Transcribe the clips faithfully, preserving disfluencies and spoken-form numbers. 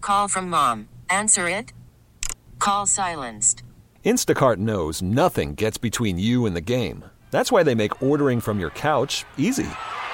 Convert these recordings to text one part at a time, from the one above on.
call from mom. Answer it. Call silenced. Instacart knows nothing gets between you and the game. That's why they make ordering from your couch easy.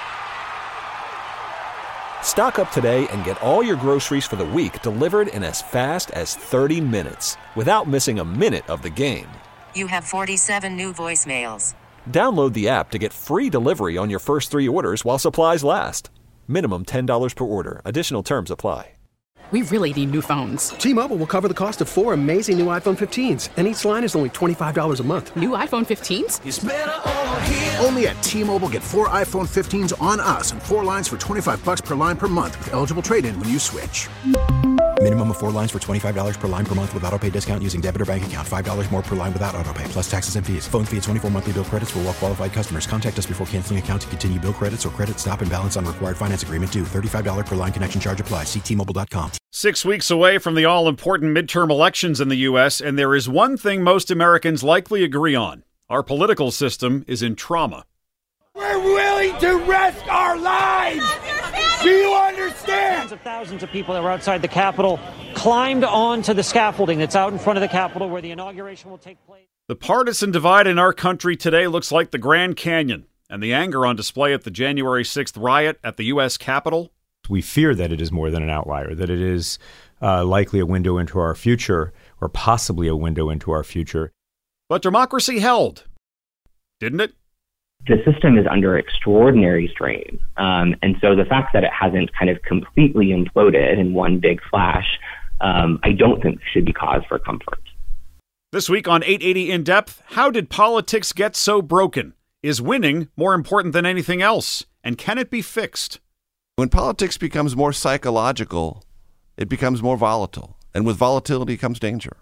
Stock up today and get all your groceries for the week delivered in as fast as thirty minutes without missing a minute of the game. You have forty-seven new voicemails. Download the app to get free delivery on your first three orders while supplies last. Minimum ten dollars per order. Additional terms apply. We really need new phones. T-Mobile will cover the cost of four amazing new iPhone fifteens, and each line is only twenty-five dollars a month. New iPhone fifteens? It's better over here. Only at T-Mobile, get four iPhone fifteens on us and four lines for twenty-five bucks per line per month with eligible trade-in when you switch. Minimum of four lines for twenty-five dollars per line per month with autopay discount using debit or bank account. five dollars more per line without autopay, plus taxes and fees. Phone fee at twenty-four monthly bill credits for well-qualified customers. Contact us before canceling account to continue bill credits or credit stop and balance on required finance agreement due. thirty-five dollars per line connection charge applies. See T Mobile dot com. Six weeks away from the all-important midterm elections in the U S, and there is one thing most Americans likely agree on. Our political system is in trauma. We're willing to risk our lives! Do you understand? Tens of thousands of people that were outside the Capitol climbed onto the scaffolding that's out in front of the Capitol where the inauguration will take place. The partisan divide in our country today looks like the Grand Canyon, and the anger on display at the January sixth riot at the U S Capitol. We fear that it is more than an outlier, that it is uh, likely a window into our future, or possibly a window into our future. But democracy held, didn't it? The system is under extraordinary strain. Um, and so the fact that it hasn't kind of completely imploded in one big flash, um, I don't think should be cause for comfort. This week on eight eighty In Depth, how did politics get so broken? Is winning more important than anything else? And can it be fixed? When politics becomes more psychological, it becomes more volatile. And with volatility comes danger.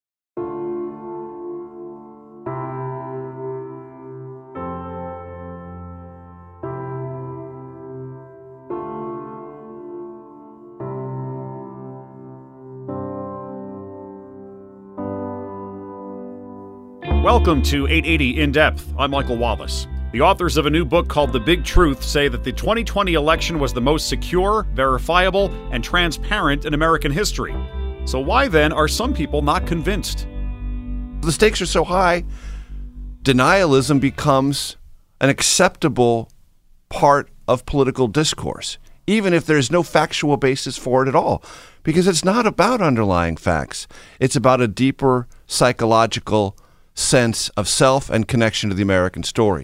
Welcome to eight eighty In Depth. I'm Michael Wallace. The authors of a new book called The Big Truth say that the twenty twenty election was the most secure, verifiable, and transparent in American history. So why then are some people not convinced? The stakes are so high, denialism becomes an acceptable part of political discourse, even if there's no factual basis for it at all, because it's not about underlying facts. It's about a deeper psychological sense of self and connection to the American story.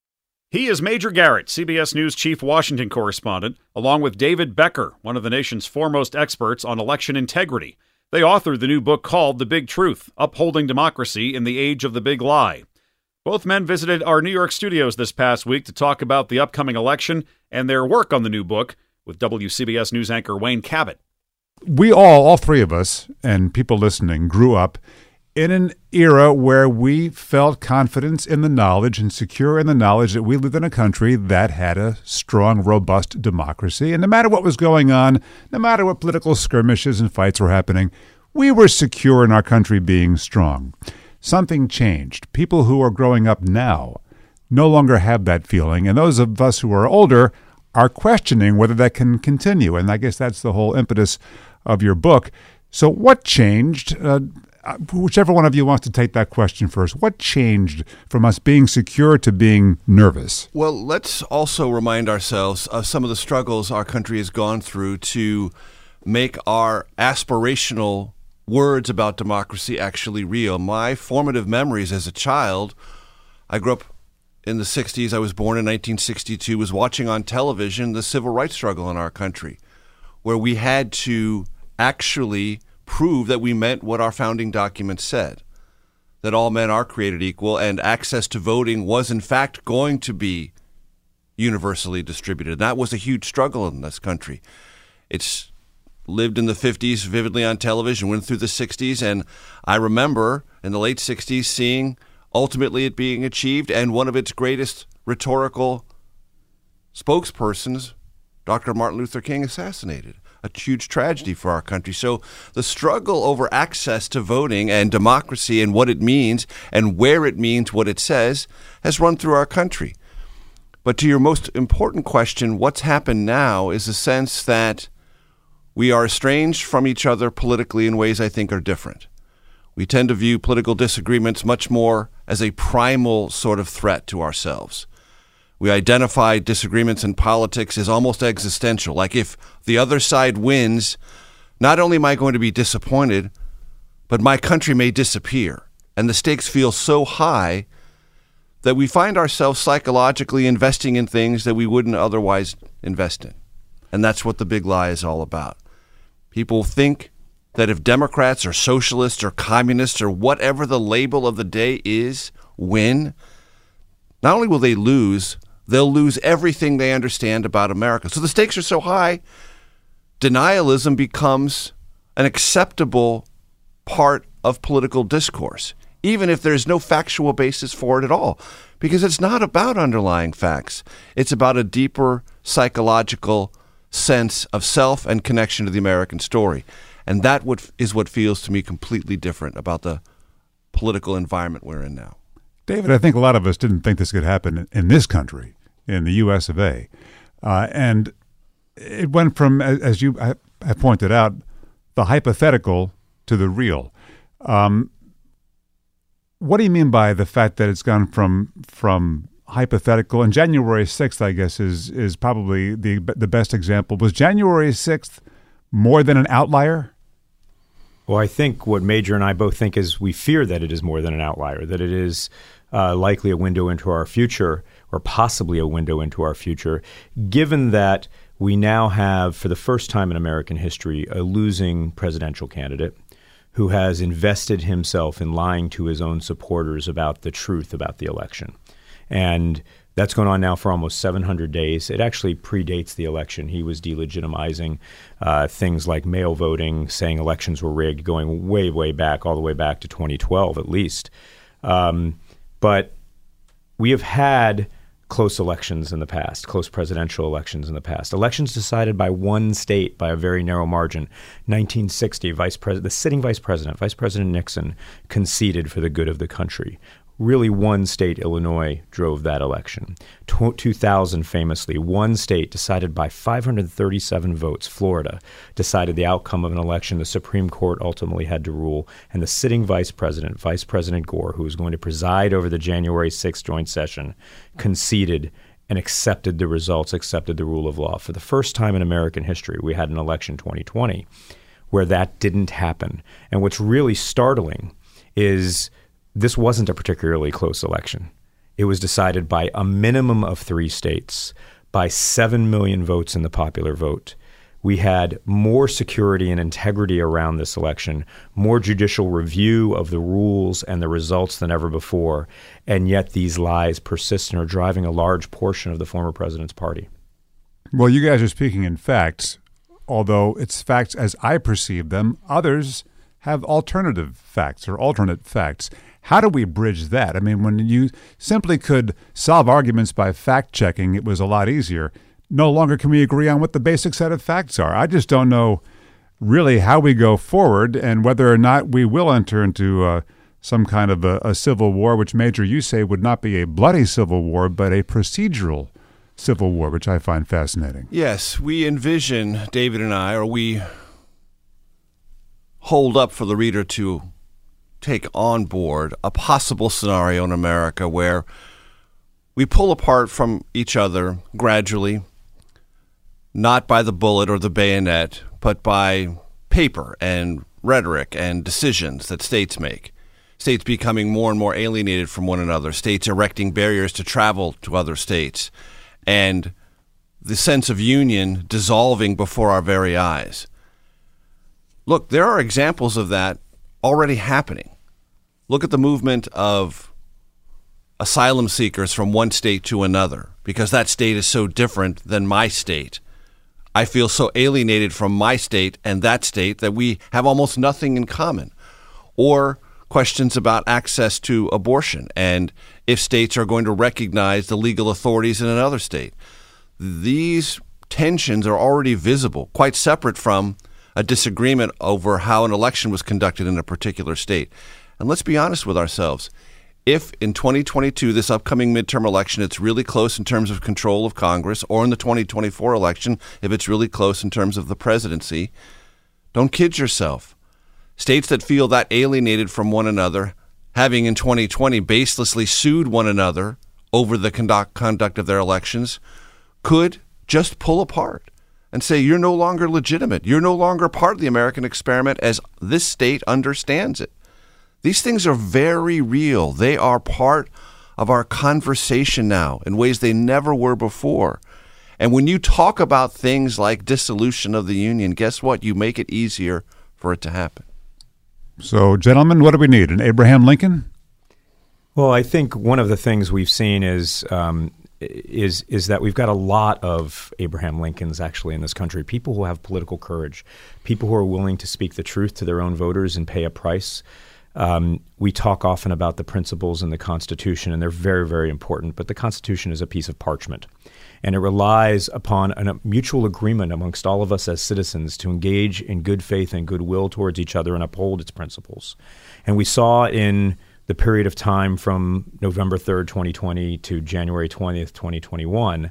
He is Major Garrett, C B S News chief Washington correspondent, along with David Becker, one of the nation's foremost experts on election integrity. They authored the new book called The Big Truth, Upholding Democracy in the Age of the Big Lie. Both men visited our New York studios this past week to talk about the upcoming election and their work on the new book with W C B S News anchor Wayne Cabot. We all, all three of us, and people listening, grew up in an era where we felt confidence in the knowledge and secure in the knowledge that we lived in a country that had a strong, robust democracy. And no matter what was going on, no matter what political skirmishes and fights were happening, we were secure in our country being strong. Something changed. People who are growing up now no longer have that feeling. And those of us who are older are questioning whether that can continue. And I guess that's the whole impetus of your book. So what changed? Uh, Whichever one of you wants to take that question first, what changed from us being secure to being nervous? Well, let's also remind ourselves of some of the struggles our country has gone through to make our aspirational words about democracy actually real. My formative memories as a child, I grew up in the sixties. I was born in nineteen sixty-two, was watching on television the civil rights struggle in our country, where we had to actually prove that we meant what our founding documents said, that all men are created equal and access to voting was in fact going to be universally distributed. And that was a huge struggle in this country. It's lived in the fifties vividly on television, went through the sixties, and I remember in the late sixties seeing ultimately it being achieved, and one of its greatest rhetorical spokespersons, Doctor Martin Luther King, assassinated. A huge tragedy for our country. So the struggle over access to voting and democracy and what it means and where it means what it says has run through our country. But to your most important question, what's happened now is a sense that We are estranged from each other politically in ways I think are different. We tend to view political disagreements much more as a primal sort of threat to ourselves. We identify disagreements in politics as almost existential, like if the other side wins, not only am I going to be disappointed, but my country may disappear. And the stakes feel so high that we find ourselves psychologically investing in things that we wouldn't otherwise invest in. And that's what the big lie is all about. People think that if Democrats or socialists or communists or whatever the label of the day is win, not only will they lose, they'll lose everything they understand about America. So the stakes are so high, denialism becomes an acceptable part of political discourse, even if there's no factual basis for it at all, because it's not about underlying facts. It's about a deeper psychological sense of self and connection to the American story. And that what is what feels to me completely different about the political environment we're in now. David, I think a lot of us didn't think this could happen in this country, in the U S of A. Uh, and it went from, as you have pointed out, the hypothetical to the real. Um, what do you mean by the fact that it's gone from from hypothetical? And January sixth, I guess, is is probably the the best example. Was January sixth more than an outlier? Well, I think what Major and I both think is we fear that it is more than an outlier, that it is uh, likely a window into our future, or possibly a window into our future, given that we now have, for the first time in American history, a losing presidential candidate who has invested himself in lying to his own supporters about the truth about the election. And that's going on now for almost seven hundred days. It actually predates the election. He was delegitimizing uh, things like mail voting, saying elections were rigged, going way, way back, all the way back to twenty twelve at least. Um, but we have had close elections in the past, close presidential elections in the past. Elections decided by one state by a very narrow margin. nineteen sixty, Vice President, the sitting vice president, Vice President Nixon, conceded for the good of the country. Really, one state, Illinois, drove that election. two thousand, famously, one state decided by five hundred thirty-seven votes, Florida, decided the outcome of an election the Supreme Court ultimately had to rule. And the sitting vice president, Vice President Gore, who was going to preside over the January sixth joint session, conceded and accepted the results, accepted the rule of law. For the first time in American history, we had an election twenty twenty where that didn't happen. And what's really startling is this wasn't a particularly close election. It was decided by a minimum of three states, by seven million votes in the popular vote. We had more security and integrity around this election, more judicial review of the rules and the results than ever before, and yet these lies persist and are driving a large portion of the former president's party. Well, you guys are speaking in facts, although it's facts as I perceive them. Others have alternative facts or alternate facts. How do we bridge that? I mean, when you simply could solve arguments by fact-checking, it was a lot easier. No longer can we agree on what the basic set of facts are. I just don't know really how we go forward and whether or not we will enter into uh, some kind of a, a civil war, which, Major, you say would not be a bloody civil war, but a procedural civil war, which I find fascinating. Yes, we envision, David and I, or we hold up for the reader to take on board a possible scenario in America where we pull apart from each other gradually, not by the bullet or the bayonet, but by paper and rhetoric and decisions that states make. States becoming more and more alienated from one another, states erecting barriers to travel to other states, and the sense of union dissolving before our very eyes. Look, there are examples of that already happening. Look at the movement of asylum seekers from one state to another, because that state is so different than my state. I feel so alienated from my state and that state that we have almost nothing in common. Or questions about access to abortion and if states are going to recognize the legal authorities in another state. These tensions are already visible, quite separate from a disagreement over how an election was conducted in a particular state. And let's be honest with ourselves. if in twenty twenty-two, this upcoming midterm election, it's really close in terms of control of Congress, or in the twenty twenty-four election, if it's really close in terms of the presidency, don't kid yourself. States that feel that alienated from one another, having in twenty twenty baselessly sued one another over the conduct, conduct of their elections, could just pull apart and say, you're no longer legitimate. You're no longer part of the American experiment as this state understands it. These things are very real. They are part of our conversation now in ways they never were before. And when you talk about things like dissolution of the union, guess what? You make it easier for it to happen. So, gentlemen, what do we need? An Abraham Lincoln? Well, I think one of the things we've seen is um, is is that we've got a lot of Abraham Lincolns actually in this country, people who have political courage, people who are willing to speak the truth to their own voters and pay a price. Um, we talk often about the principles in the Constitution, and they're very, very important. But the Constitution is a piece of parchment, and it relies upon a mutual agreement amongst all of us as citizens to engage in good faith and goodwill towards each other and uphold its principles. And we saw in the period of time from November third, twenty twenty to January twentieth, twenty twenty-one,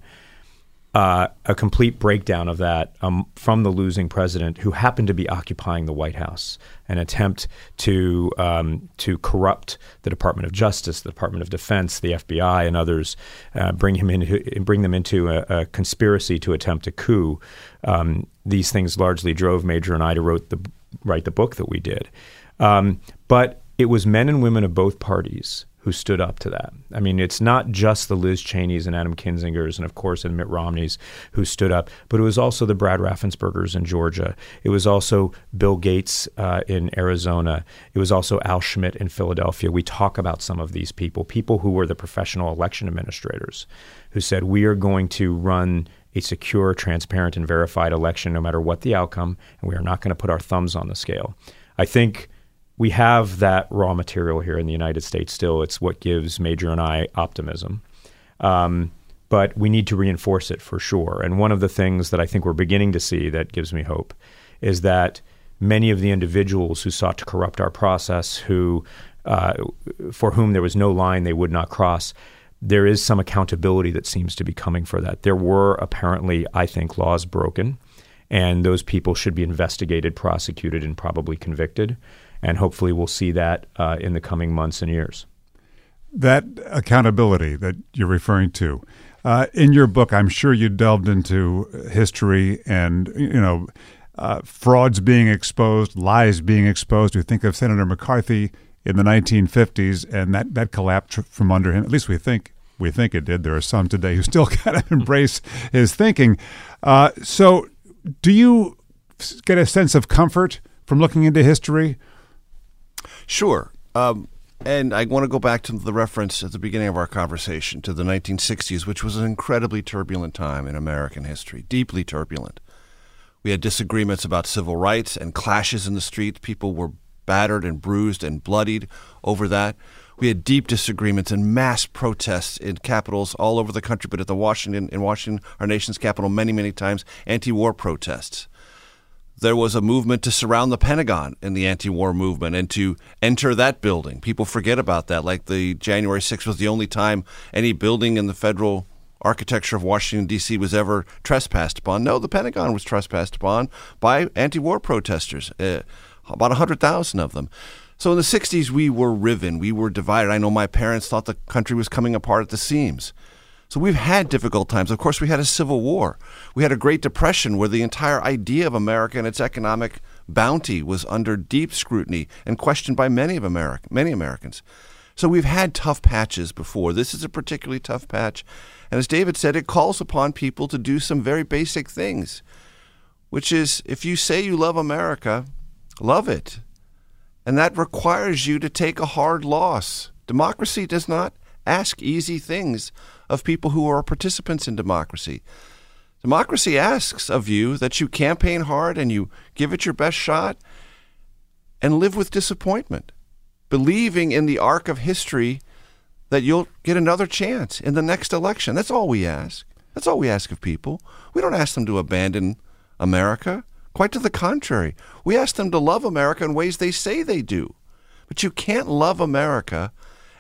Uh, a complete breakdown of that um, from the losing president, who happened to be occupying the White House, an attempt to um, to corrupt the Department of Justice, the Department of Defense, the F B I, and others, uh, bring him into bring them into a, a conspiracy to attempt a coup. Um, these things largely drove Major and I to wrote the write the book that we did, um, but it was men and women of both parties who stood up to that. I mean, it's not just the Liz Cheneys and Adam Kinzingers and, of course, and Mitt Romneys who stood up, but it was also the Brad Raffenspergers in Georgia. It was also Bill Gates uh, in Arizona. It was also Al Schmidt in Philadelphia. We talk about some of these people, people who were the professional election administrators, who said, we are going to run a secure, transparent, and verified election no matter what the outcome, and we are not going to put our thumbs on the scale. I think we have that raw material here in the United States still. It's what gives Major and I optimism. Um, but we need to reinforce it for sure. And one of the things that I think we're beginning to see that gives me hope is that many of the individuals who sought to corrupt our process, who uh, for whom there was no line they would not cross, there is some accountability that seems to be coming for that. There were apparently, I think, laws broken, and those people should be investigated, prosecuted, and probably convicted. And hopefully we'll see that uh, in the coming months and years. That accountability that you're referring to, uh, in your book, I'm sure you delved into history and, you know, uh, frauds being exposed, lies being exposed. We think of Senator McCarthy in the nineteen fifties, and that, that collapsed from under him. At least we think we think it did. There are some today who still kind of embrace his thinking. Uh, so do you get a sense of comfort from looking into history? Sure. Um, and I want to go back to the reference at the beginning of our conversation to the nineteen sixties, which was an incredibly turbulent time in American history, deeply turbulent. We had disagreements about civil rights and clashes in the streets. People were battered and bruised and bloodied over that. We had deep disagreements and mass protests in capitals all over the country, but at the Washington, in Washington, our nation's capital, many, many times, anti-war protests. There was a movement to surround the Pentagon in the anti-war movement and to enter that building. People forget about that, like the January sixth was the only time any building in the federal architecture of Washington, D C was ever trespassed upon. No, the Pentagon was trespassed upon by anti-war protesters, uh, about one hundred thousand of them. So in the sixties, we were riven. We were divided. I know my parents thought the country was coming apart at the seams. So we've had difficult times. Of course, we had a civil war. We had a Great Depression where the entire idea of America and its economic bounty was under deep scrutiny and questioned by many of America, many Americans. So we've had tough patches before. This is a particularly tough patch. And as David said, it calls upon people to do some very basic things, which is if you say you love America, love it. And that requires you to take a hard loss. Democracy does not ask easy things of people who are participants in democracy. Democracy asks of you that you campaign hard and you give it your best shot and live with disappointment, believing in the arc of history that you'll get another chance in the next election. That's all we ask. That's all we ask of people. We don't ask them to abandon America. Quite to the contrary. We ask them to love America in ways they say they do. But you can't love America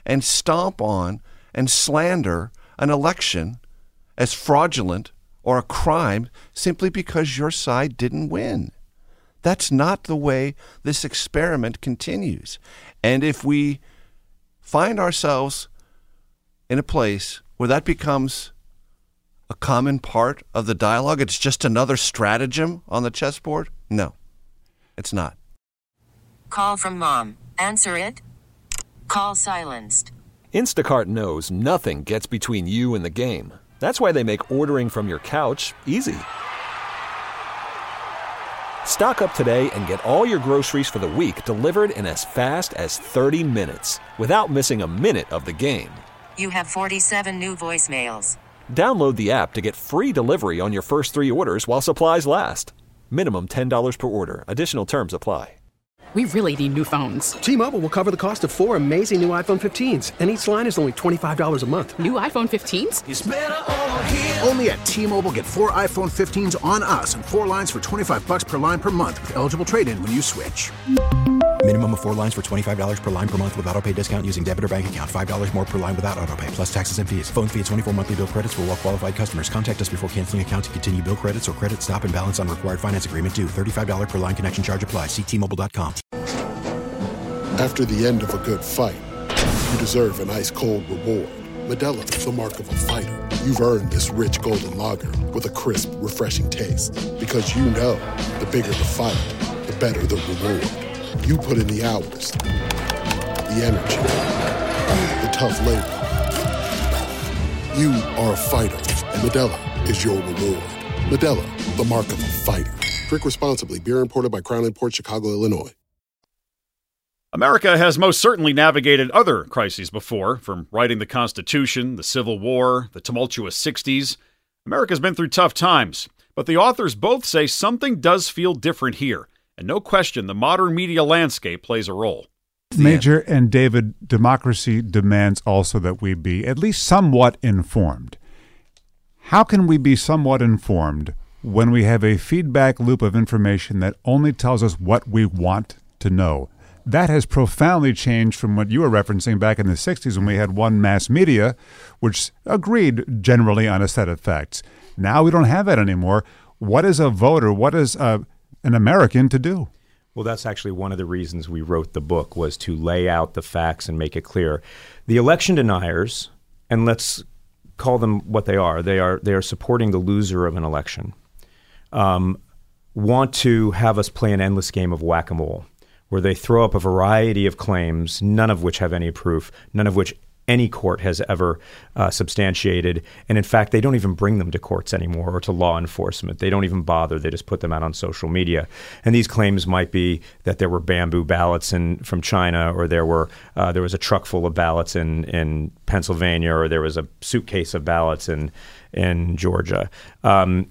and stomp on and slander an election as fraudulent or a crime simply because your side didn't win. That's not the way this experiment continues. And if we find ourselves in a place where that becomes a common part of the dialogue, it's just another stratagem on the chessboard, no, it's not. Call from mom. Answer it. Call silenced. Instacart knows nothing gets between you and the game. That's why they make ordering from your couch easy. Stock up today and get all your groceries for the week delivered in as fast as thirty minutes without missing a minute of the game. You have forty-seven new voicemails. Download the app to get free delivery on your first three orders while supplies last. Minimum ten dollars per order. Additional terms apply. We really need new phones. T-Mobile will cover the cost of four amazing new iPhone fifteens, and each line is only twenty-five dollars a month. New iPhone fifteens? It's better over here. Only at T-Mobile, get four iPhone fifteens on us and four lines for twenty-five bucks per line per month with eligible trade-in when you switch. Minimum of four lines for twenty-five dollars per line per month with autopay discount using debit or bank account. five dollars more per line without autopay, plus taxes and fees. Phone fee at twenty-four monthly bill credits for well-qualified customers. Contact us before canceling account to continue bill credits or credit stop and balance on required finance agreement due. thirty-five dollars per line connection charge applies. See T Mobile dot com. After the end of a good fight, you deserve an ice-cold reward. Modelo is the mark of a fighter. You've earned this rich golden lager with a crisp, refreshing taste. Because you know, the bigger the fight, the better the reward. You put in the hours, the energy, the tough labor. You are a fighter, and Modelo is your reward. Modelo, the mark of a fighter. Drink responsibly. Beer imported by Crown Imports, Chicago, Illinois. America has most certainly navigated other crises before, from writing the Constitution, the Civil War, the tumultuous sixties. America's been through tough times, but the authors both say something does feel different here, and no question the modern media landscape plays a role. Major and David, democracy demands also that we be at least somewhat informed. How can we be somewhat informed when we have a feedback loop of information that only tells us what we want to know? That has profoundly changed from what you were referencing back in the sixties when we had one mass media, which agreed generally on a set of facts. Now we don't have that anymore. What is a voter, what is a, an American to do? Well, that's actually one of the reasons we wrote the book, was to lay out the facts and make it clear. The election deniers, and let's call them what they are, they are they are supporting the loser of an election, um, want to have us play an endless game of whack-a-mole, where they throw up a variety of claims, none of which have any proof, none of which any court has ever uh, substantiated. And in fact, they don't even bring them to courts anymore or to law enforcement. They don't even bother. They just put them out on social media. And these claims might be that there were bamboo ballots in, from China, or there were uh, there was a truck full of ballots in, in Pennsylvania, or there was a suitcase of ballots in, in Georgia. Um,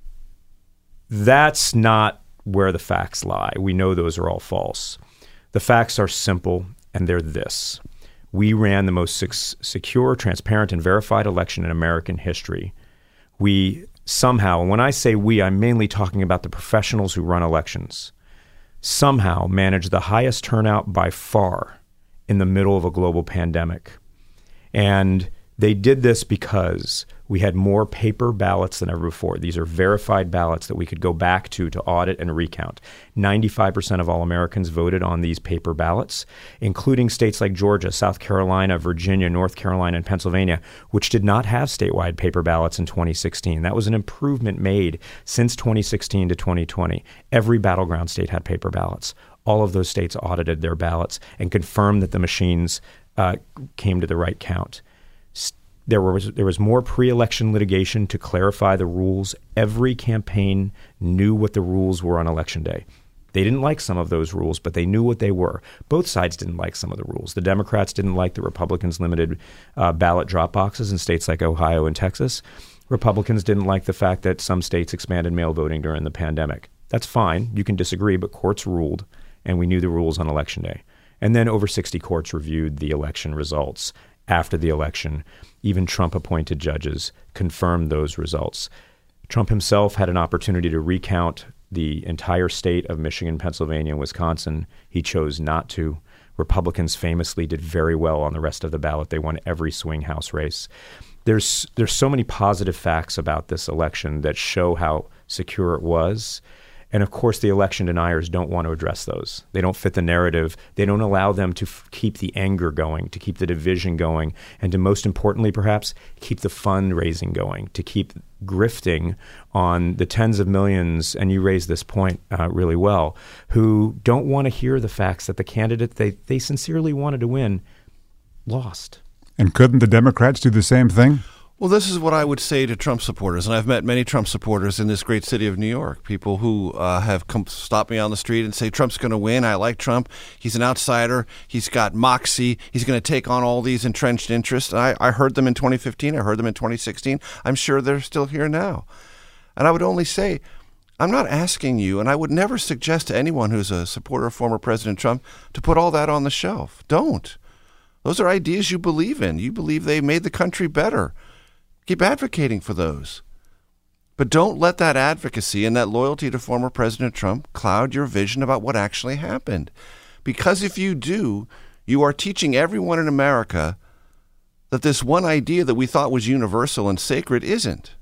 that's not where the facts lie. We know those are all false. The facts are simple, and they're this. We ran the most secure, transparent, and verified election in American history. We somehow, and when I say we, I'm mainly talking about the professionals who run elections, somehow managed the highest turnout by far in the middle of a global pandemic. And they did this because we had more paper ballots than ever before. These are verified ballots that we could go back to to audit and recount. ninety-five percent of all Americans voted on these paper ballots, including states like Georgia, South Carolina, Virginia, North Carolina, and Pennsylvania, which did not have statewide paper ballots in twenty sixteen. That was an improvement made since twenty sixteen to twenty twenty. Every battleground state had paper ballots. All of those states audited their ballots and confirmed that the machines uh, came to the right count. There was there was more pre-election litigation to clarify the rules. Every campaign knew what the rules were on Election Day. They didn't like some of those rules, but they knew what they were. Both sides didn't like some of the rules. The Democrats didn't like the Republicans' limited uh, ballot drop boxes in states like Ohio and Texas. Republicans didn't like the fact that some states expanded mail voting during the pandemic. That's fine. You can disagree, but courts ruled, and we knew the rules on Election Day. And then over sixty courts reviewed the election results after the election. Even Trump-appointed judges confirmed those results. Trump himself had an opportunity to recount the entire state of Michigan, Pennsylvania, and Wisconsin. He chose not to. Republicans famously did very well on the rest of the ballot. They won every swing House race. There's there's so many positive facts about this election that show how secure it was. And of course, the election deniers don't want to address those. They don't fit the narrative. They don't allow them to f- keep the anger going, to keep the division going, and to most importantly, perhaps, keep the fundraising going, to keep grifting on the tens of millions, and you raised this point uh, really well, who don't want to hear the facts that the candidate they, they sincerely wanted to win lost. And couldn't the Democrats do the same thing? Well, this is what I would say to Trump supporters, and I've met many Trump supporters in this great city of New York, people who uh, have come stop me on the street and say, Trump's going to win. I like Trump. He's an outsider. He's got moxie. He's going to take on all these entrenched interests. And I, I heard them in twenty fifteen. I heard them in twenty sixteen. I'm sure they're still here now. And I would only say, I'm not asking you, and I would never suggest to anyone who's a supporter of former President Trump to put all that on the shelf. Don't. Those are ideas you believe in. You believe they made the country better. Keep advocating for those. But don't let that advocacy and that loyalty to former President Trump cloud your vision about what actually happened. Because if you do, you are teaching everyone in America that this one idea that we thought was universal and sacred isn't.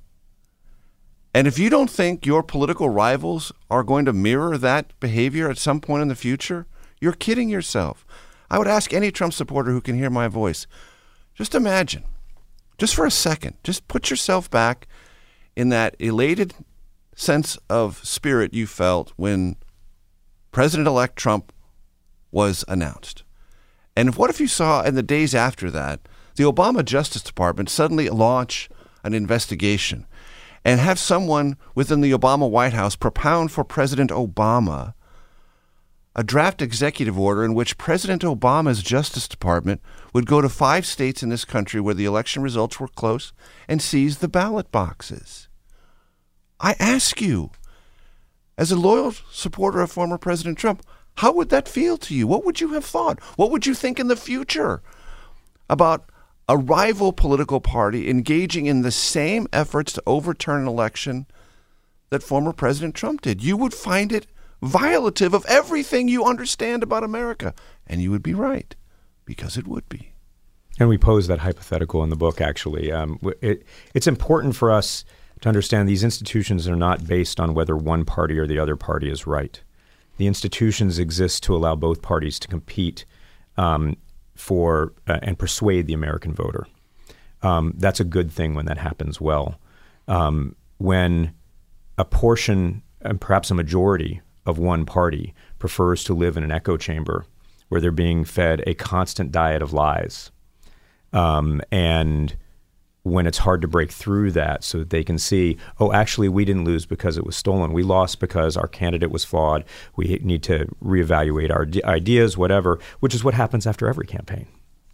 And if you don't think your political rivals are going to mirror that behavior at some point in the future, you're kidding yourself. I would ask any Trump supporter who can hear my voice, just imagine, just for a second, just put yourself back in that elated sense of spirit you felt when President-elect Trump was announced. And what if you saw in the days after that, the Obama Justice Department suddenly launch an investigation and have someone within the Obama White House propound for President Obama a draft executive order in which President Obama's Justice Department would go to five states in this country where the election results were close and seize the ballot boxes. I ask you, as a loyal supporter of former President Trump, how would that feel to you? What would you have thought? What would you think in the future about a rival political party engaging in the same efforts to overturn an election that former President Trump did? You would find it violative of everything you understand about America. And you would be right, because it would be. And we pose that hypothetical in the book, actually. Um, it, it's important for us to understand these institutions are not based on whether one party or the other party is right. The institutions exist to allow both parties to compete um, for uh, and persuade the American voter. Um, that's a good thing when that happens well. Um, when a portion, and perhaps a majority, of one party prefers to live in an echo chamber where they're being fed a constant diet of lies. Um, and when it's hard to break through that so that they can see, oh, actually, we didn't lose because it was stolen. We lost because our candidate was flawed. We need to reevaluate our d- ideas, whatever, which is what happens after every campaign.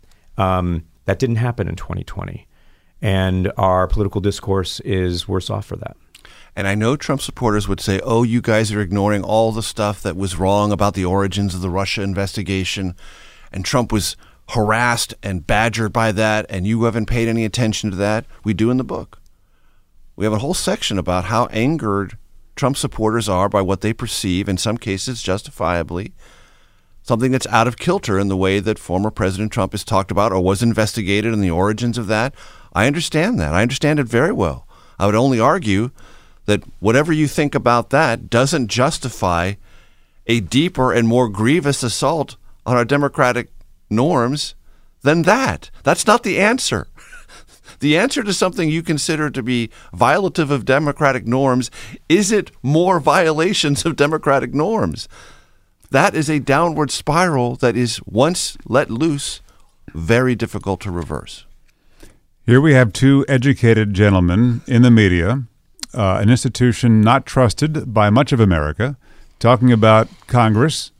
Um, that didn't happen in twenty twenty. And our political discourse is worse off for that. And I know Trump supporters would say, oh, you guys are ignoring all the stuff that was wrong about the origins of the Russia investigation. And Trump was harassed and badgered by that, and you haven't paid any attention to that. We do in the book. We have a whole section about how angered Trump supporters are by what they perceive, in some cases justifiably, something that's out of kilter in the way that former President Trump is talked about or was investigated and the origins of that. I understand that. I understand it very well. I would only argue that whatever you think about that doesn't justify a deeper and more grievous assault on our democratic norms than that. That's not the answer. The answer to something you consider to be violative of democratic norms, is it more violations of democratic norms? That is a downward spiral that is, once let loose, very difficult to reverse. Here we have two educated gentlemen in the media, Uh, an institution not trusted by much of America, talking about Congress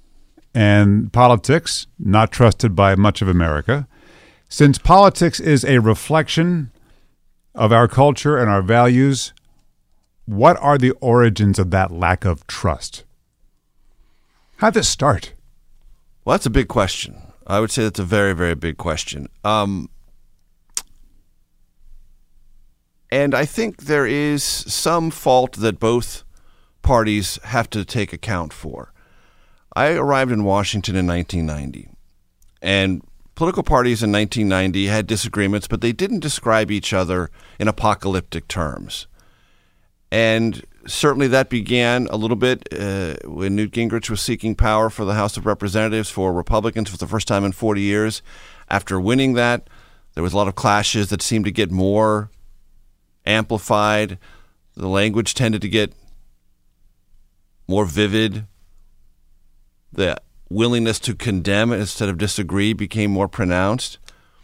and politics, not trusted by much of America. Since politics is a reflection of our culture and our values, what are the origins of that lack of trust? How did this start? Well, that's a big question. I would say that's a very, very big question. Um And I think there is some fault that both parties have to take account for. I arrived in Washington in nineteen ninety, and political parties in nineteen ninety had disagreements, but they didn't describe each other in apocalyptic terms. And certainly that began a little bit uh, when Newt Gingrich was seeking power for the House of Representatives for Republicans for the first time in forty years. After winning that, there was a lot of clashes that seemed to get more amplified. The language tended to get more vivid. The willingness to condemn instead of disagree became more pronounced.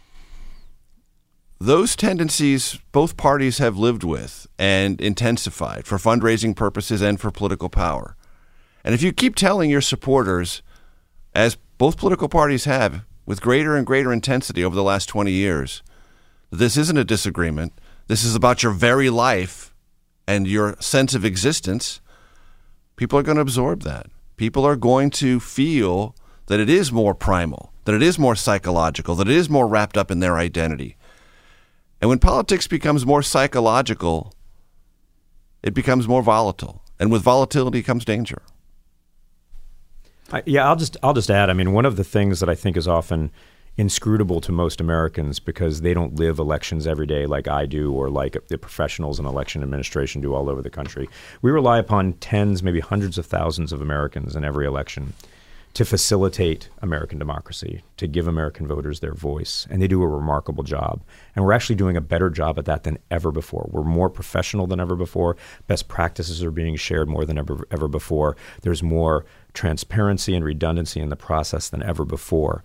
Those tendencies both parties have lived with and intensified for fundraising purposes and for political power. And if you keep telling your supporters, as both political parties have, with greater and greater intensity over the last twenty years, this isn't a disagreement, this is about your very life and your sense of existence, people are going to absorb that. People are going to feel that it is more primal, that it is more psychological, that it is more wrapped up in their identity. And when politics becomes more psychological, it becomes more volatile. And with volatility comes danger. Uh, yeah, I'll just I'll just add, I mean, one of the things that I think is often inscrutable to most Americans because they don't live elections every day like I do or like the professionals in election administration do all over the country. We rely upon tens, maybe hundreds of thousands of Americans in every election to facilitate American democracy, to give American voters their voice. And they do a remarkable job. And we're actually doing a better job at that than ever before. We're more professional than ever before. Best practices are being shared more than ever, ever before. There's more transparency and redundancy in the process than ever before.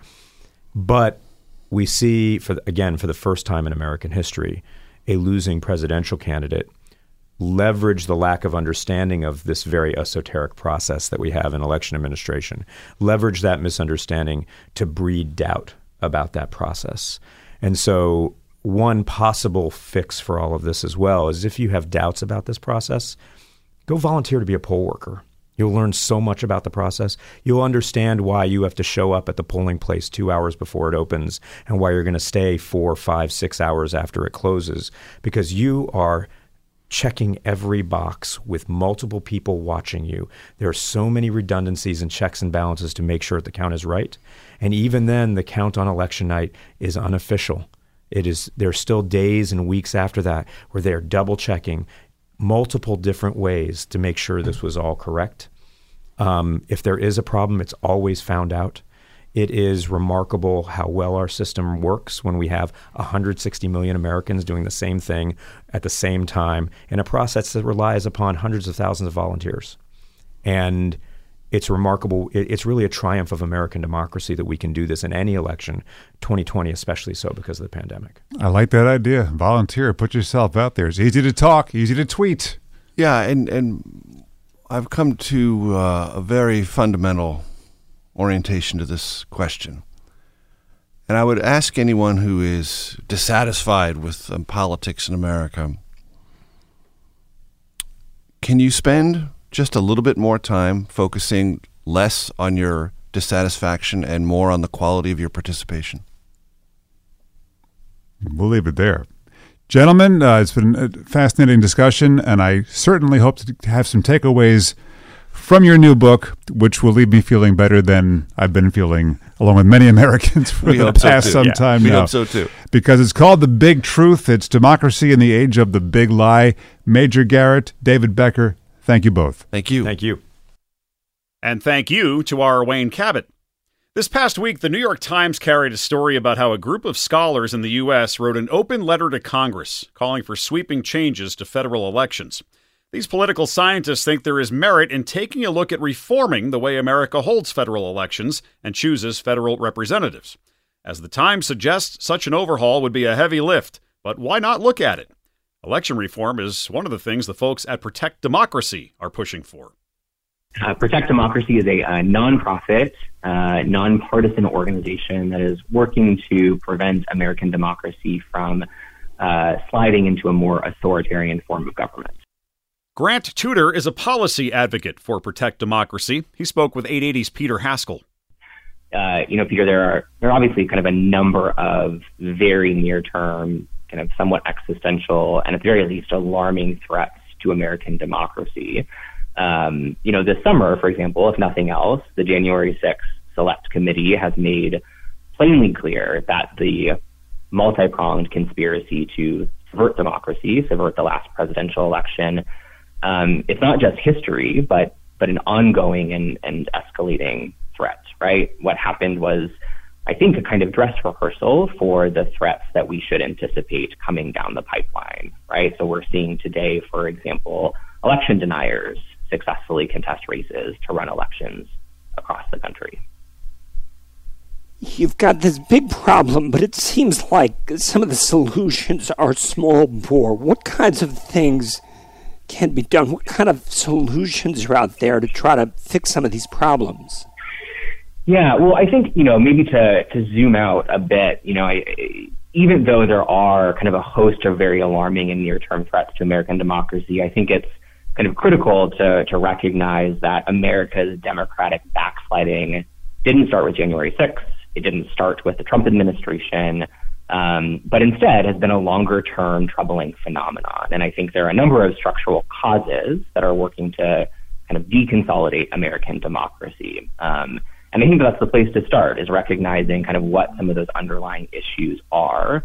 But we see, for again, for the first time in American history, a losing presidential candidate leverage the lack of understanding of this very esoteric process that we have in election administration, leverage that misunderstanding to breed doubt about that process. And so one possible fix for all of this as well is if you have doubts about this process, go volunteer to be a poll worker. You'll learn so much about the process. You'll understand why you have to show up at the polling place two hours before it opens and why you're going to stay four, five, six hours after it closes, because you are checking every box with multiple people watching you. There are so many redundancies and checks and balances to make sure the count is right. And even then, the count on election night is unofficial. It is, there are still days and weeks after that where they're double checking multiple different ways to make sure this was all correct. Um, if there is a problem, it's always found out. It is remarkable how well our system works when we have one hundred sixty million Americans doing the same thing at the same time in a process that relies upon hundreds of thousands of volunteers. And it's remarkable. It's really a triumph of American democracy that we can do this in any election, twenty twenty especially so because of the pandemic. I like that idea. Volunteer, put yourself out there. It's easy to talk, easy to tweet. Yeah, and, and I've come to uh, a very fundamental orientation to this question. And I would ask anyone who is dissatisfied with um, politics in America, can you spend just a little bit more time focusing less on your dissatisfaction and more on the quality of your participation? We'll leave it there. Gentlemen, uh, it's been a fascinating discussion, and I certainly hope to have some takeaways from your new book, which will leave me feeling better than I've been feeling, along with many Americans for we the hope past so some yeah. time we now. We hope so, too. Because it's called The Big Truth. It's Democracy in the Age of the Big Lie. Major Garrett, David Becker, thank you both. Thank you. Thank you. And thank you to our Wayne Cabot. This past week, the New York Times carried a story about how a group of scholars in the U S wrote an open letter to Congress calling for sweeping changes to federal elections. These political scientists think there is merit in taking a look at reforming the way America holds federal elections and chooses federal representatives. As the Times suggests, such an overhaul would be a heavy lift, but why not look at it? Election reform is one of the things the folks at Protect Democracy are pushing for. Uh, Protect Democracy is a, a nonprofit, uh, nonpartisan organization that is working to prevent American democracy from uh, sliding into a more authoritarian form of government. Grant Tudor is a policy advocate for Protect Democracy. He spoke with eight eighty's Peter Haskell. Uh, you know, Peter, there are there are obviously kind of a number of very near-term, kind of somewhat existential, and at the very least alarming threats to American democracy. Um, you know, this summer, for example, if nothing else, the January sixth Select Committee has made plainly clear that the multi-pronged conspiracy to subvert democracy, subvert the last presidential election, um, it's not just history, but but an ongoing and, and escalating threat, right? What happened was, I think, a kind of dress rehearsal for the threats that we should anticipate coming down the pipeline, right? So we're seeing today, for example, election deniers successfully contest races to run elections across the country. You've got this big problem, but it seems like some of the solutions are small bore. What kinds of things can be done? What kind of solutions are out there to try to fix some of these problems? Yeah, well, I think, you know, maybe to, to zoom out a bit, you know, I, even though there are kind of a host of very alarming and near-term threats to American democracy, I think it's kind of critical to, to recognize that America's democratic backsliding didn't start with January sixth. It didn't start with the Trump administration, um, but instead has been a longer-term troubling phenomenon. And I think there are a number of structural causes that are working to kind of deconsolidate American democracy. Um, and I think that's the place to start, is recognizing kind of what some of those underlying issues are,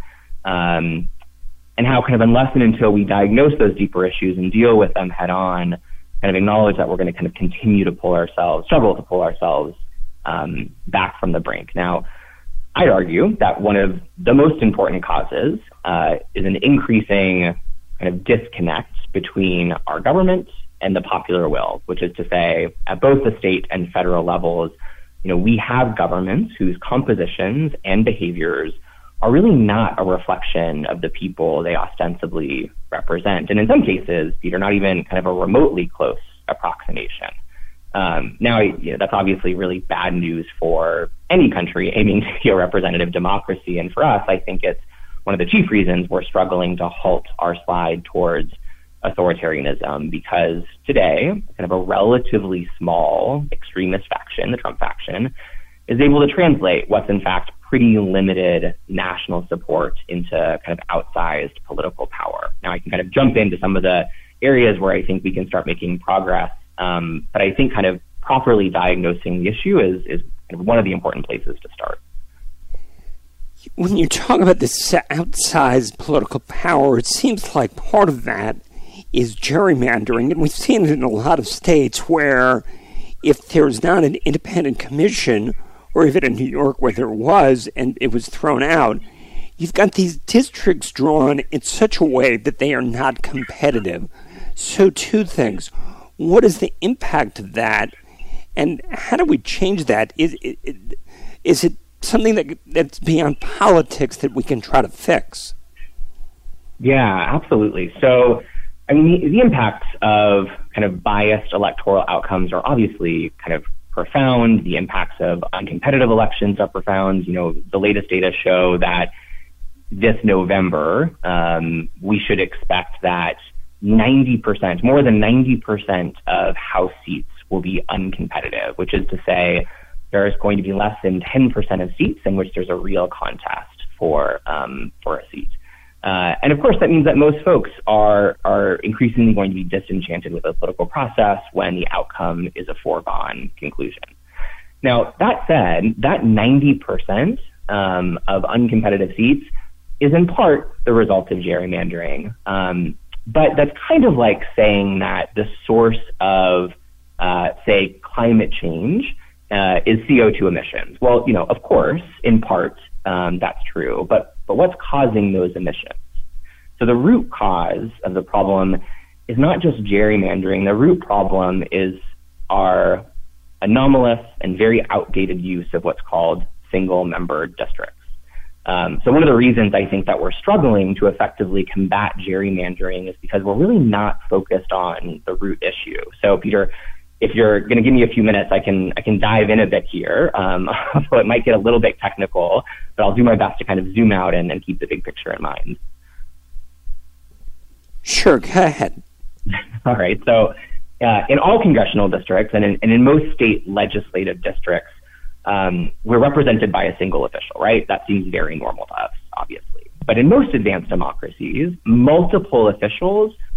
um, and how kind of unless and until we diagnose those deeper issues and deal with them head on, kind of acknowledge that we're going to kind of continue to pull ourselves, struggle to pull ourselves um, back from the brink. Now, I'd argue that one of the most important causes uh, is an increasing kind of disconnect between our government and the popular will, which is to say, at both the state and federal levels, you know, we have governments whose compositions and behaviors are really not a reflection of the people they ostensibly represent. And in some cases, Peter, not even kind of a remotely close approximation. Um, now, you know, that's obviously really bad news for any country aiming to be a representative democracy. And for us, I think it's one of the chief reasons we're struggling to halt our slide towards authoritarianism, because today, kind of a relatively small extremist faction, the Trump faction, is able to translate what's in fact pretty limited national support into kind of outsized political power. Now, I can kind of jump into some of the areas where I think we can start making progress, um, but I think kind of properly diagnosing the issue is, is kind of one of the important places to start. When you talk about this outsized political power, it seems like part of that is gerrymandering, and we've seen it in a lot of states where if there's not an independent commission, or even in New York where there was and it was thrown out, you've got these districts drawn in such a way that they are not competitive. So two things. What is the impact of that, and how do we change that? Is, is, is it something that that's beyond politics that we can try to fix? Yeah, absolutely. So, I mean, the, the impacts of kind of biased electoral outcomes are obviously kind of profound. The impacts of uncompetitive elections are profound. You know, the latest data show that this November, um, we should expect that ninety percent, more than ninety percent of House seats will be uncompetitive, which is to say there is going to be less than ten percent of seats in which there's a real contest for um, for a seat. Uh, and of course, that means that most folks are are increasingly going to be disenchanted with the political process when the outcome is a foregone conclusion. Now, that said, that ninety percent um, of uncompetitive seats is in part the result of gerrymandering. Um, but that's kind of like saying that the source of, uh, say, climate change uh, is C O two emissions. Well, you know, of course, in part, um, that's true. But But what's causing those emissions? So the root cause of the problem is not just gerrymandering. The root problem is our anomalous and very outdated use of what's called single-member districts. Um, so one of the reasons I think that we're struggling to effectively combat gerrymandering is because we're really not focused on the root issue. So, Peter, if you're going to give me a few minutes, I can I can dive in a bit here. Um, so it might get a little bit technical, but I'll do my best to kind of zoom out and, and keep the big picture in mind. Sure, go ahead. All right. So uh, in all congressional districts and in, and in most state legislative districts, um, we're represented by a single official, right? That seems very normal to us, obviously. But in most advanced democracies, multiple officials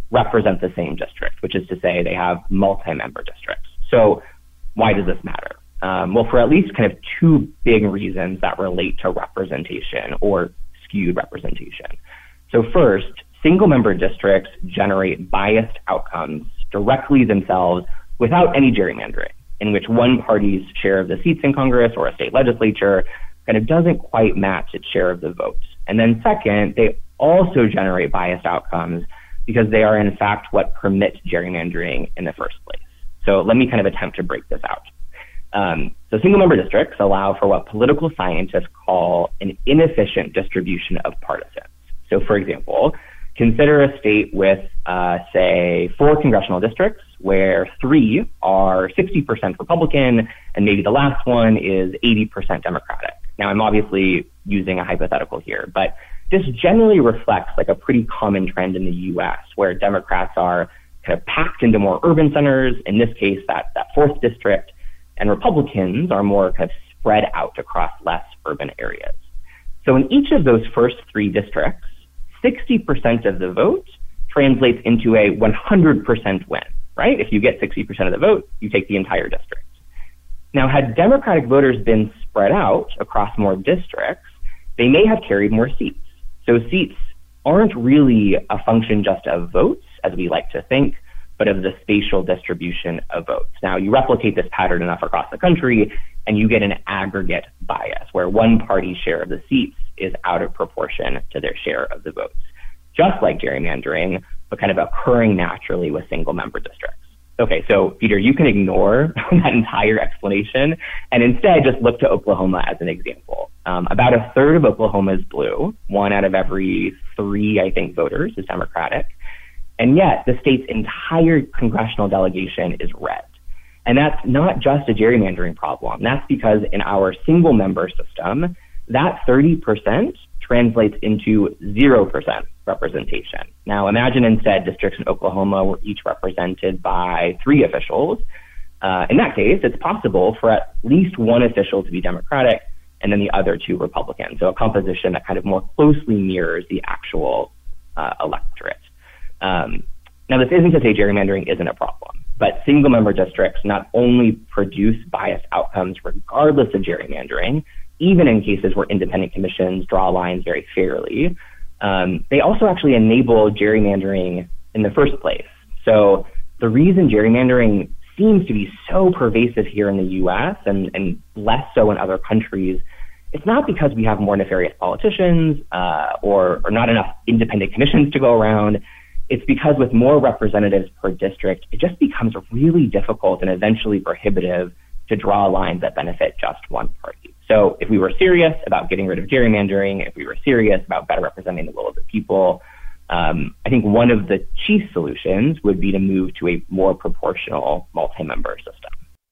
represent the same district, which is to say they have multi-member districts. So why does this matter? Um, well, for at least kind of two big reasons that relate to representation or skewed representation. So first, single-member districts generate biased outcomes directly themselves without any gerrymandering, in which one party's share of the seats in Congress or a state legislature kind of doesn't quite match its share of the votes. And then second, they also generate biased outcomes because they are in fact what permit gerrymandering in the first place. So let me kind of attempt to break this out. Um, so single-member districts allow for what political scientists call an inefficient distribution of partisans. So for example, consider a state with, uh, say, four congressional districts where three are sixty percent Republican and maybe the last one is eighty percent Democratic. Now, I'm obviously using a hypothetical here, but this generally reflects like a pretty common trend in the U S where Democrats are kind of packed into more urban centers, in this case, that, that fourth district, and Republicans are more kind of spread out across less urban areas. So in each of those first three districts, sixty percent of the vote translates into a one hundred percent win, right? If you get sixty percent of the vote, you take the entire district. Now, had Democratic voters been spread out across more districts, they may have carried more seats. So seats aren't really a function just of votes, as we like to think, but of the spatial distribution of votes. Now, you replicate this pattern enough across the country, and you get an aggregate bias, where one party's share of the seats is out of proportion to their share of the votes, just like gerrymandering, but kind of occurring naturally with single-member districts. Okay, so Peter, you can ignore that entire explanation and instead just look to Oklahoma as an example. Um, about a third of Oklahoma is blue. One out of every three, I think, voters is Democratic. And yet the state's entire congressional delegation is red. And that's not just a gerrymandering problem. That's because in our single member system, that thirty percent translates into zero percent representation. Now imagine instead districts in Oklahoma were each represented by three officials. Uh, in that case, it's possible for at least one official to be Democratic and then the other two Republican. So a composition that kind of more closely mirrors the actual uh, electorate. Um, now, this isn't to say gerrymandering isn't a problem, but single-member districts not only produce biased outcomes regardless of gerrymandering, even in cases where independent commissions draw lines very fairly, um, they also actually enable gerrymandering in the first place. So the reason gerrymandering seems to be so pervasive here in the U S and, and less so in other countries, it's not because we have more nefarious politicians uh, or, or not enough independent commissions to go around. It's because with more representatives per district, it just becomes really difficult and eventually prohibitive to draw lines that benefit just one party. So if we were serious about getting rid of gerrymandering, if we were serious about better representing the will of the people, um, I think one of the chief solutions would be to move to a more proportional multi-member system.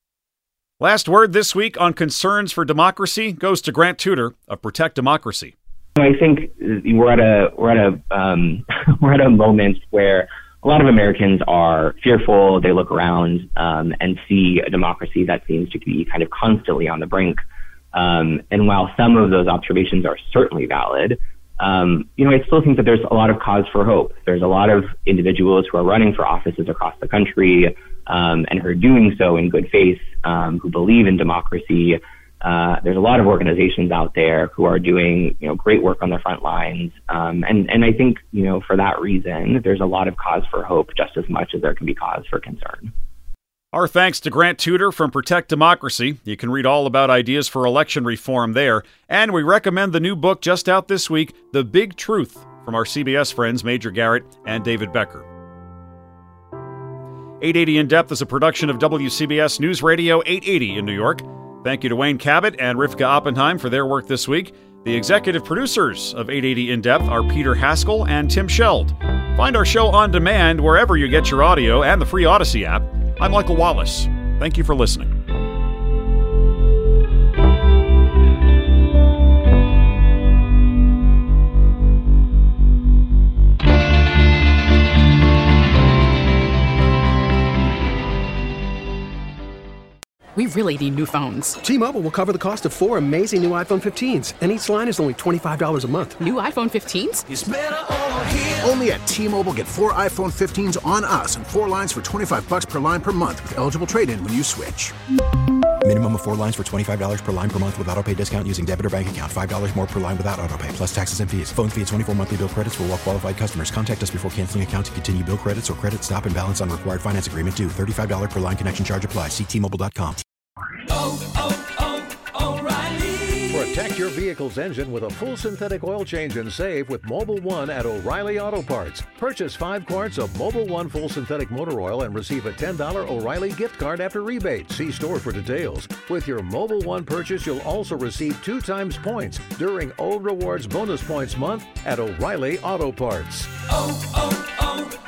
Last word this week on concerns for democracy goes to Grant Tudor of Protect Democracy. I think we're at a we're at a um, we're at a moment where a lot of Americans are fearful. They look around um, and see a democracy that seems to be kind of constantly on the brink. Um, and while some of those observations are certainly valid, um, you know, I still think that there's a lot of cause for hope. There's a lot of individuals who are running for offices across the country um, and who are doing so in good faith, um, who believe in democracy. Uh, there's a lot of organizations out there who are doing, you know, great work on the front lines. Um, and, and I think, you know, for that reason, there's a lot of cause for hope just as much as there can be cause for concern. Our thanks to Grant Tudor from Protect Democracy. You can read all about ideas for election reform there. And we recommend the new book just out this week, The Big Truth, from our C B S friends Major Garrett and David Becker. eight eighty In Depth is a production of W C B S News Radio eight eighty in New York. Thank you to Wayne Cabot and Rivka Oppenheim for their work this week. The executive producers of eight eighty In Depth are Peter Haskell and Tim Scheld. Find our show on demand wherever you get your audio and the free Odyssey app. I'm Michael Wallace. Thank you for listening. We really need new phones. T-Mobile will cover the cost of four amazing new iPhone fifteens, and each line is only twenty-five dollars a month. New iPhone fifteens? It's better over here. Only at T-Mobile, get four iPhone fifteens on us and four lines for twenty-five bucks per line per month with eligible trade-in when you switch. Minimum of four lines for twenty-five dollars per line per month with autopay discount using debit or bank account. five dollars more per line without autopay, plus taxes and fees. Phone fee at twenty-four monthly bill credits for well-qualified customers. Contact us before canceling account to continue bill credits or credit stop and balance on required finance agreement due. thirty-five dollars per line connection charge applies. See T Mobile dot com. Oh, oh, oh, O'Reilly. Protect your vehicle's engine with a full synthetic oil change and save with Mobil one at O'Reilly Auto Parts. Purchase five quarts of Mobil one full synthetic motor oil and receive a ten dollars O'Reilly gift card after rebate. See store for details. With your Mobil one purchase, you'll also receive two times points during O Rewards Bonus Points Month at O'Reilly Auto Parts. Oh,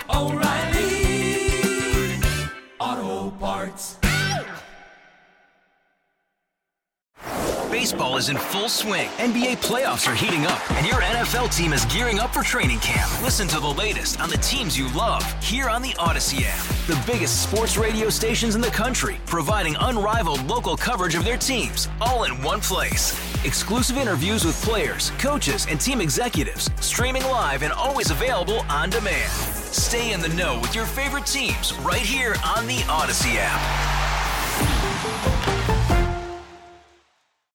oh, oh, O'Reilly Auto Parts. Baseball is in full swing. N B A playoffs are heating up, and your N F L team is gearing up for training camp. Listen to the latest on the teams you love here on the Odyssey app. The biggest sports radio stations in the country, providing unrivaled local coverage of their teams, all in one place. Exclusive interviews with players, coaches, and team executives, streaming live and always available on demand. Stay in the know with your favorite teams right here on the Odyssey app.